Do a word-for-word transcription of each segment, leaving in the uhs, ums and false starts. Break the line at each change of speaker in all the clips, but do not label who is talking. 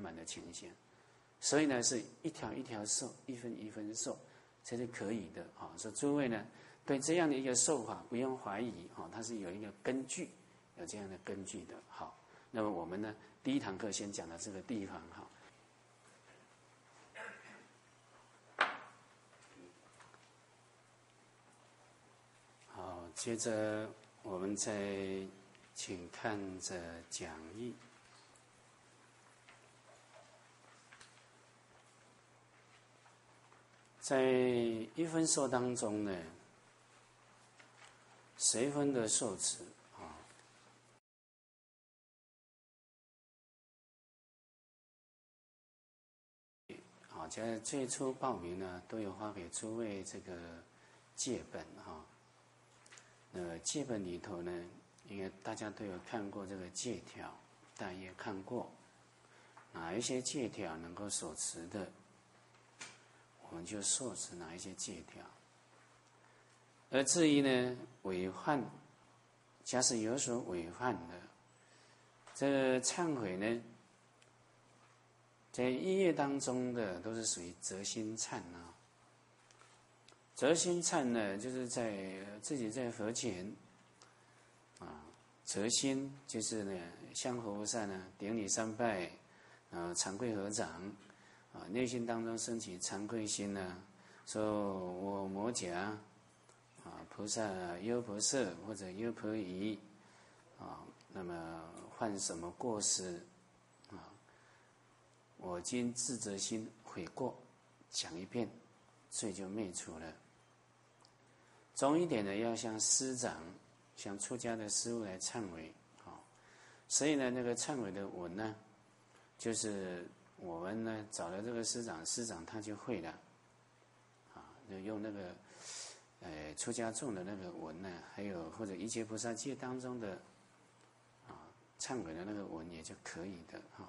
满的情形。所以呢，是一条一条受，一分一分受，这是可以的啊。说诸位呢，对这样的一个受法不用怀疑啊，它是有一个根据，有这样的根据的。好，那么我们呢，第一堂课先讲到这个地方哈。好，接着我们再请看着讲义。在一分受当中呢，随分的受持啊，好，在最初报名呢，都有发给诸位这个戒本哈。呃，戒本里头呢，因为大家都有看过这个戒条，大约看过哪一些戒条能够所持的。我们就受持哪一些戒条，而至于呢违犯，假使有所违犯的，这个忏悔呢，在一业当中的都是属于责心忏啊。责心忏呢，就是在自己在佛前啊，责心就是呢向佛菩萨呢顶礼三拜，啊惭愧合掌。啊，内心当中升起惭愧心呢，说我摩胛啊，菩萨优婆塞或者优婆夷啊，那么犯什么过失啊？我今自责心悔过，讲一遍，罪就灭除了。重一点的要向师长、向出家的师父来忏悔，好，所以呢，那个忏悔的文呢，就是我们呢找了这个师长，师长他就会了，啊，就用那个呃出家众的那个文呢，还有或者一切菩萨戒当中的啊忏悔的那个文也就可以的哈。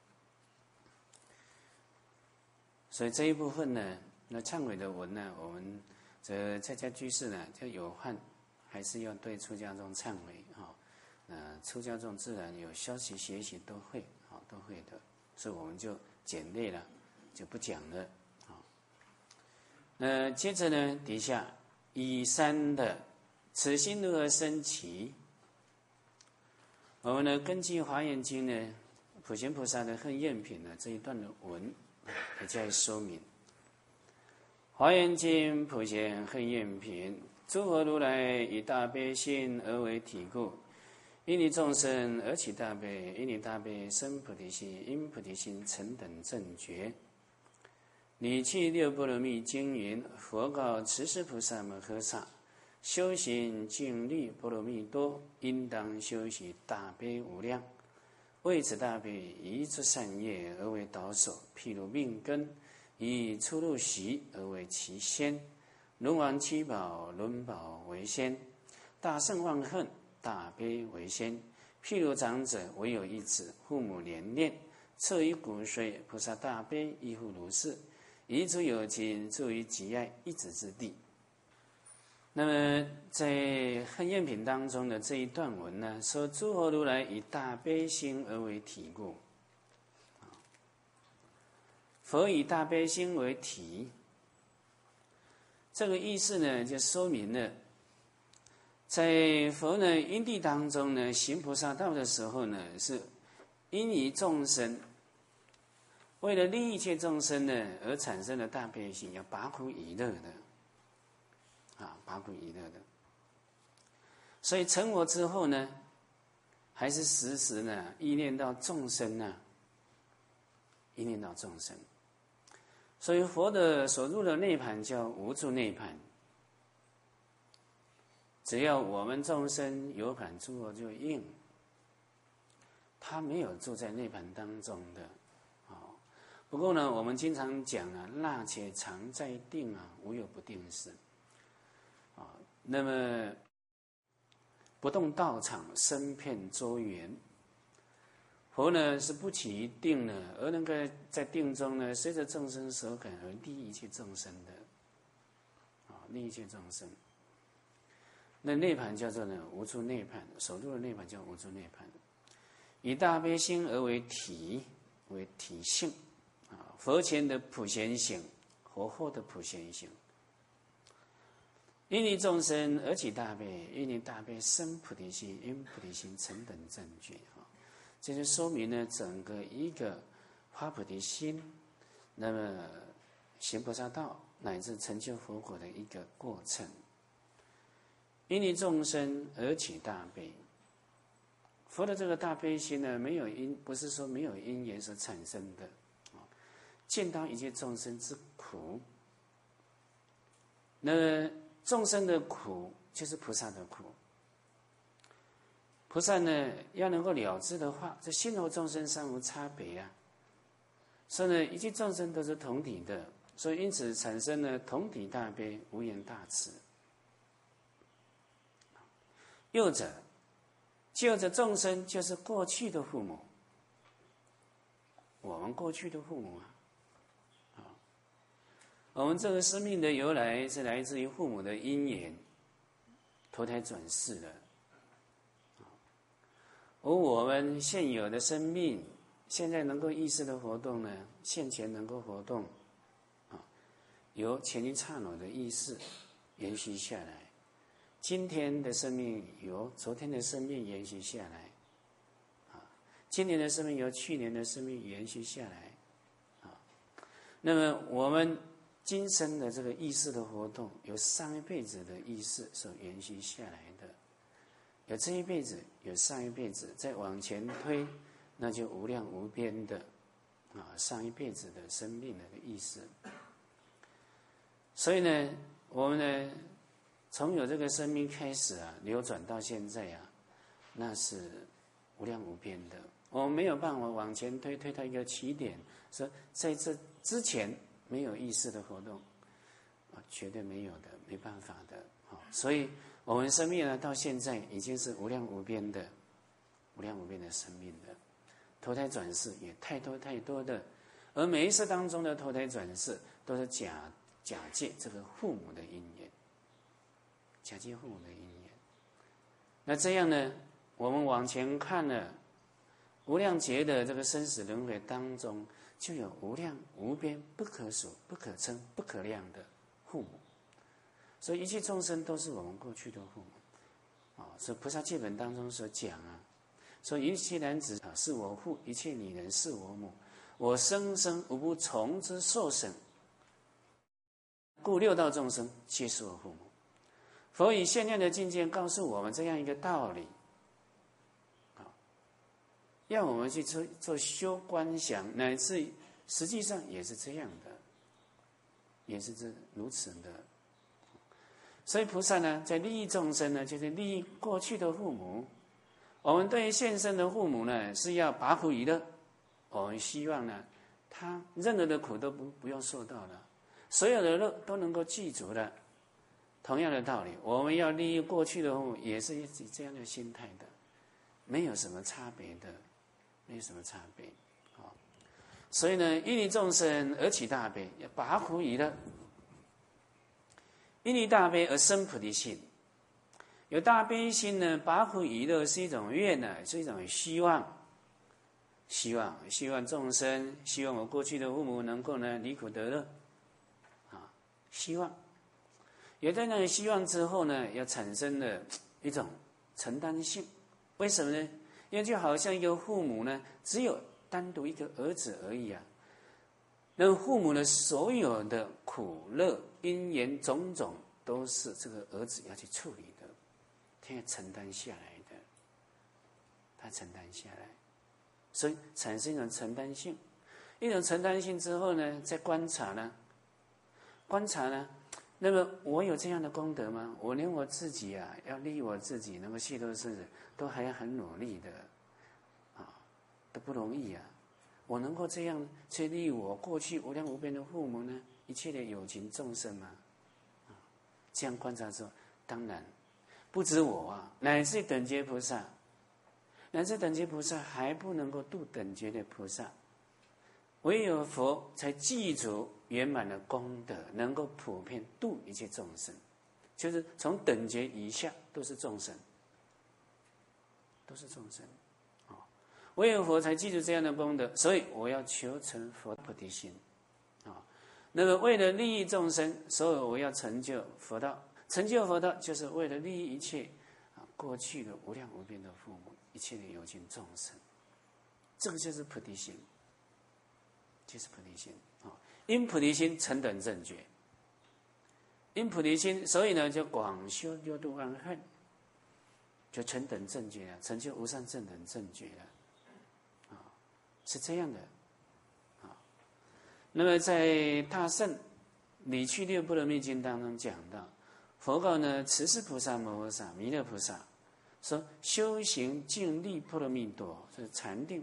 所以这一部分呢，那忏悔的文呢，我们这在家居士呢，就有犯还是要对出家众忏悔哈。呃，出家众自然有消习学习都会啊，都会的。所以我们就简略了，就不讲了啊。呃，接着呢，底下以三的此心如何生起？我们呢，根据《华严经》呢，普贤菩萨的恨厌品呢这一段的文，也加以说明。《华严经》普贤恨厌品，诸佛如来以大悲心而为体故。因离众生而起大悲，因离大悲生菩提心，因菩提心成等正觉。理气六波罗蜜经云：佛告持世菩萨摩诃萨，修行尽力波罗蜜多，应当修习大悲无量。为此大悲，以诸善业而为导首，譬如命根，以出入息而为其先。轮王七宝，轮宝为先。大圣忘恨，大悲为先。譬如长者唯有一子，父母连恋，侧于骨髓，菩萨大悲亦复如是。遗诸有情，住于极爱一子之地。那么在恨厌品当中的这一段文呢，说诸佛如来以大悲心而为体故。佛以大悲心为体，这个意思呢，就说明了在佛呢因地当中呢行菩萨道的时候呢，是因于众生，为了利益一切众生呢而产生的大悲心，要拔苦以乐的啊，拔苦以乐的。所以成佛之后呢，还是时时呢意念到众生呢，意念到众生。所以佛的所入的涅槃叫无住涅槃。只要我们众生有感诸佛就应，他没有住在涅槃当中的。哦，不过呢，我们经常讲啊，那且常在定啊，无有不定时。啊、哦，那么不动道场，身遍周圆。佛呢是不起于定呢，而能够在定中呢，随着众生所感而利益一切众生的。啊、哦，利益一切众生。那涅槃叫做呢无住涅槃，首度的涅槃叫无住涅槃。以大悲心而为体， 为体性啊，佛前的普贤行，佛后的普贤行。因离众生而起大悲，因离大悲生菩提心，因菩提心成等正觉啊。这就说明了整个一个发菩提心，那么行菩萨道乃至成就佛果的一个过程。因离众生而起大悲，佛的这个大悲心呢，没有因，不是说没有因缘所产生的啊。见到一切众生之苦，那众生的苦就是菩萨的苦。菩萨呢，要能够了知的话，这心和众生三无差别啊。所以呢，一切众生都是同体的，所以因此产生了同体大悲、无缘大慈。又者，就着众生就是过去的父母，我们过去的父母啊。我们这个生命的由来是来自于父母的因缘，投胎转世的。而我们现有的生命，现在能够意识的活动呢，现前能够活动，啊，由前一刹那的意识延续下来，今天的生命由昨天的生命延续下来，啊，今年的生命由去年的生命延续下来，啊，那么我们今生的这个意识的活动，由上一辈子的意识所延续下来的，有这一辈子，有上一辈子，再往前推，那就无量无边的啊，上一辈子的生命的意识。所以呢，我们呢，从有这个生命开始啊，流转到现在啊，那是无量无边的。我们没有办法往前推，推到一个起点，说在这之前没有意识的活动，啊，绝对没有的，没办法的。啊，所以我们生命呢，到现在已经是无量无边的，无量无边的生命的，投胎转世也太多太多的，而每一世当中的投胎转世，都是假假借这个父母的因缘，假借父母的因缘。那这样呢，我们往前看了无量劫的这个生死轮回当中，就有无量无边、不可数、不可称、不可量的父母。所以一切众生都是我们过去的父母啊。所以菩萨戒本当中所讲啊，说一切男子啊是我父，一切女人是我母，我生生无不从之受生，故六道众生皆是我父母。佛以限量的境界告诉我们这样一个道理，要我们去做做修观想，乃至实际上也是这样的，也是这如此的。所以菩萨呢，在利益众生呢，就是利益过去的父母。我们对于现生的父母呢，是要拔苦以乐。我们希望呢，他任何的苦都不不用受到了，所有的乐都能够记住了。同样的道理，我们要利益过去的父母，也是以这样的心态的，没有什么差别的。没有什么差别，啊，所以呢，因离众生而起大悲，要拔苦以乐；因离大悲而生菩提心。有大悲心呢，拔苦以乐是一种愿呢，是一种希望，希望希望众生，希望我过去的父母能够呢离苦得乐，啊，希望。有在那个希望之后呢，要产生了一种承担性，为什么呢？因为就好像一个父母呢，只有单独一个儿子而已啊。那父母的所有的苦乐因缘种种，都是这个儿子要去处理的，他要承担下来的，他承担下来，所以产生一种承担性。一种承担性之后呢，再观察呢，观察呢，那么我有这样的功德吗？我连我自己啊，要利益我自己，能够细度生死，都还要很努力的，啊，都不容易啊。我能够这样去利益我过去无量无边的父母呢，一切的有情众生吗？啊，这样观察之后，当然不止我啊，乃至等觉菩萨，乃至等觉菩萨还不能够度等觉的菩萨，唯有佛才记住圆满的功德，能够普遍度一切众生，就是从等觉以下都是众生，都是众生。哦， 唯有佛才记住这样的功德，所以我要求成佛菩提心啊。那么为了利益众生，所以我要成就佛道。成就佛道，就是为了利益一切啊过去的无量无边的父母，一切的有情众生。这个就是菩提心，就是菩提心啊。因菩提心成等正觉，因菩提心，所以呢就广修六度万恨，就成等正觉了，成就无上正等正觉了，啊，是这样的，啊。那么在大圣理趣六波罗蜜经当中讲到，佛告呢慈氏菩萨摩诃萨、弥勒菩萨说：修行净利波罗蜜多，是禅定。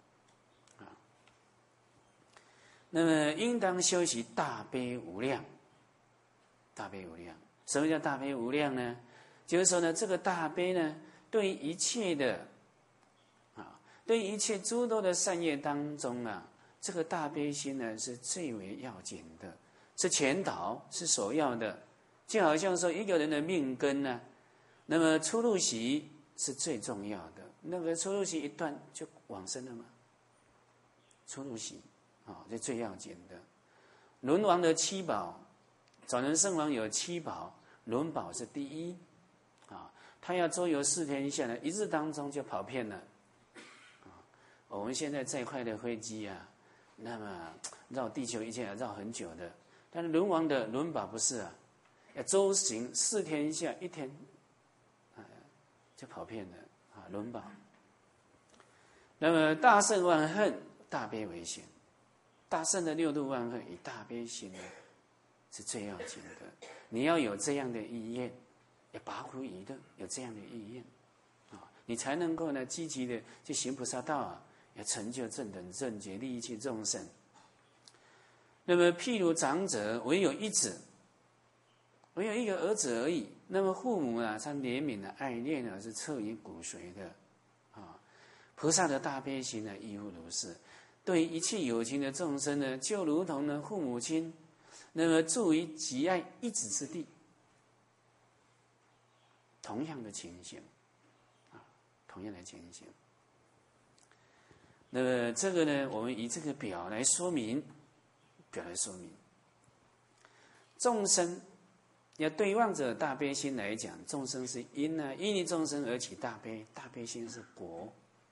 那么应当修习大悲无量，大悲无量。什么叫大悲无量呢？就是说呢，这个大悲呢，对于一切的啊，对于一切诸多的善业当中啊，这个大悲心呢是最为要紧的，是前导，是首要的。就好像说一个人的命根呢，那么初入息是最重要的，那个初入息一断就往生了嘛，初入息。啊，这最要紧的。轮王的七宝，早年圣王有七宝，轮宝是第一。啊，他要周游四天下呢，一日当中就跑遍了。啊，我们现在再快的飞机啊，那么绕地球一圈要绕很久的，但是轮王的轮宝不是啊，要周行四天下，一天啊就跑遍了啊，轮宝。那么大圣万恨，大悲为先。大圣的六度万恨以大悲心呢，是最要紧的。你要有这样的意愿，要拔苦疑的有这样的意愿啊，你才能够呢积极的去行菩萨道啊，要成就正等正觉，利益一切众生。那么譬如长者唯有一子，唯有一个儿子而已，那么父母啊，他怜悯的爱恋呢，是彻于骨髓的啊。菩萨的大悲心呢，亦复如是。对一切有情的众生呢，就如同呢父母亲，那么住于极爱一子之地，同样的情形，啊，同样的情形。那么这个呢，我们以这个表来说明，表来说明，众生要对望着大悲心来讲，众生是因啊，因于众生而起大悲，大悲心是果。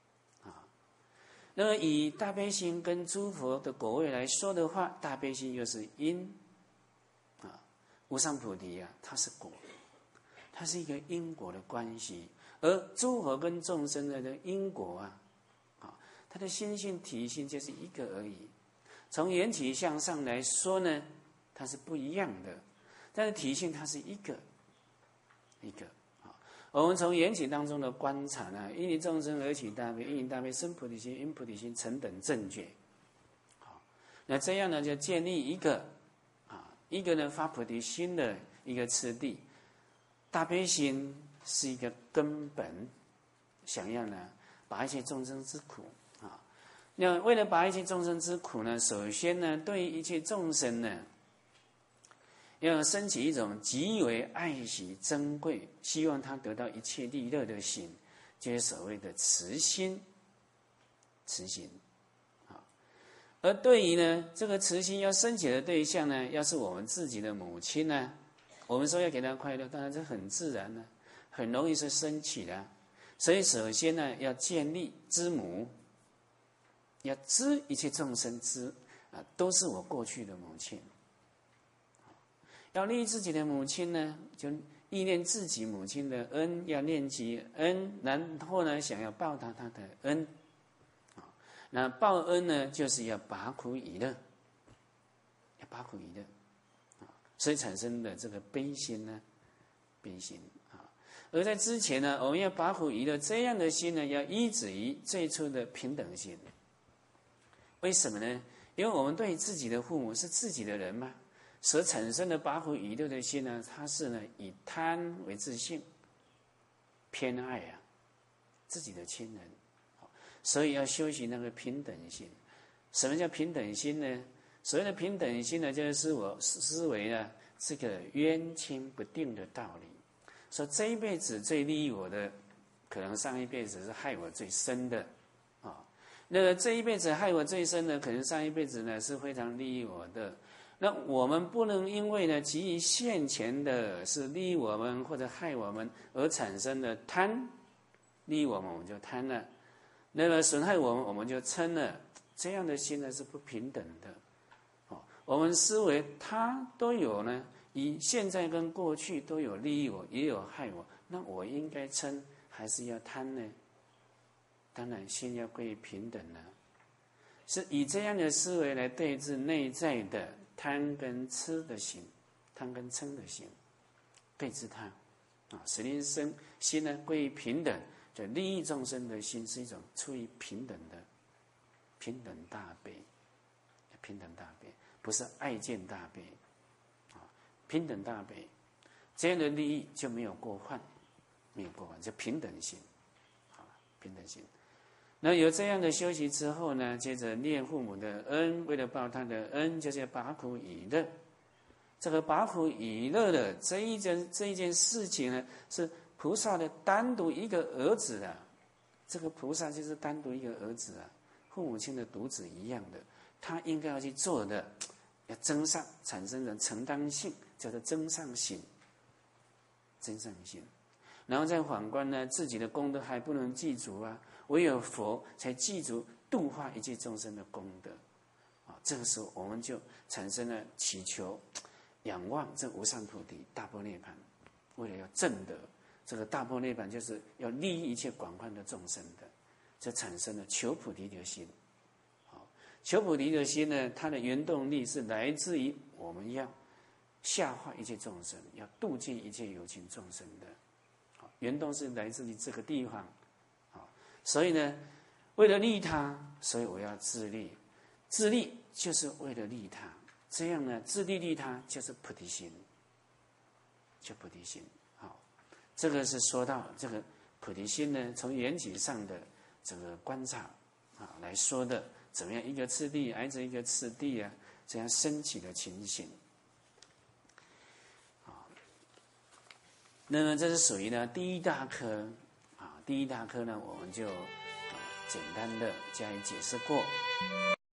那么以大悲心跟诸佛的果位来说的话，大悲心又是因啊，无上菩提啊，它是果，它是一个因果的关系。而诸佛跟众生的因果啊，啊，它的心性体性就是一个而已。从缘起向上来说呢，它是不一样的，但是体性它是一个一个。我们从缘起当中的观察呢，因于众生而起大悲，因于大悲生菩提心，因菩提心成等正觉。好，那这样呢，就建立一个啊，一个呢发菩提心的一个次第。大悲心是一个根本，想要呢拔一切众生之苦啊。那为了拔一切众生之苦呢，首先呢，对于一切众生呢，要升起一种极为爱惜珍贵，希望他得到一切利乐的心，就是所谓的慈心。慈心，啊，而对于呢这个慈心要升起的对象呢，要是我们自己的母亲呢，我们说要给他快乐，当然是很自然的，很容易是升起的。所以首先呢，要建立知母，要知一切众生知啊，都是我过去的母亲。要利益自己的母亲呢，就意念自己母亲的恩，要念及恩，然后呢，想要报答她的恩，啊，那报恩呢，就是要拔苦以乐，要拔苦以乐，啊，所以产生的这个悲心呢，悲心啊。而在之前呢，我们要拔苦以乐这样的心呢，要依止于最初的平等心。为什么呢？因为我们对自己的父母是自己的人嘛。所产生的拔苦以乐的心呢，它是呢以贪为自性，偏爱啊自己的亲人，所以要修习那个平等心。什么叫平等心呢？所谓的平等心呢，就是我思维呢这个冤亲不定的道理。说这一辈子最利益我的，可能上一辈子是害我最深的啊。 那个这一辈子害我最深的，可能上一辈子呢是非常利益我的。那我们不能因为呢急于现前的是利益我们或者害我们而产生的贪，利益我们我们就贪了，那么损害我们我们就嗔了，这样的心呢是不平等的。哦，我们思维它都有呢，以现在跟过去都有利益我，也有害我，那我应该嗔还是要贪呢？当然，心要归于平等了，是以这样的思维来对治内在的贪跟痴的心，贪跟嗔的心，对治它啊，使令生心呢归于平等，就利益众生的心是一种出于平等的平等大悲，平等大悲不是爱见大悲啊，平等大悲，这样的利益就没有过患，没有过患，就平等心啊，平等心。那有这样的修习之后呢，接着念父母的恩，为了报他的恩，就是要拔苦以乐。这个拔苦以乐的这一件这一件事情呢，是菩萨的单独一个儿子啊。这个菩萨就是单独一个儿子啊，父母亲的独子一样的，他应该要去做的，要增上，产生的承担性，叫做增上心，增上心。然后再反观呢，自己的功德还不能记住啊。唯有佛才记住度化一切众生的功德，啊，这个时候我们就产生了祈求、仰望这无上菩提大般涅槃，为了要证得这个大般涅槃，就是要利益一切广泛的众生的，就产生了求菩提的心。好，求菩提的心呢，它的原动力是来自于我们要下化一切众生，要度尽一切有情众生的，好，原动是来自于这个地方。所以呢，为了利他，所以我要自利。自利就是为了利他，这样呢，自利利他就是菩提心，就菩提心。好，这个是说到这个菩提心呢，从缘起上的这个观察啊来说的，怎么样一个次第挨着一个次第啊，这样升起的情形。啊，那么这是属于呢第一大科。第一大课呢，我们就简单的加以解释过。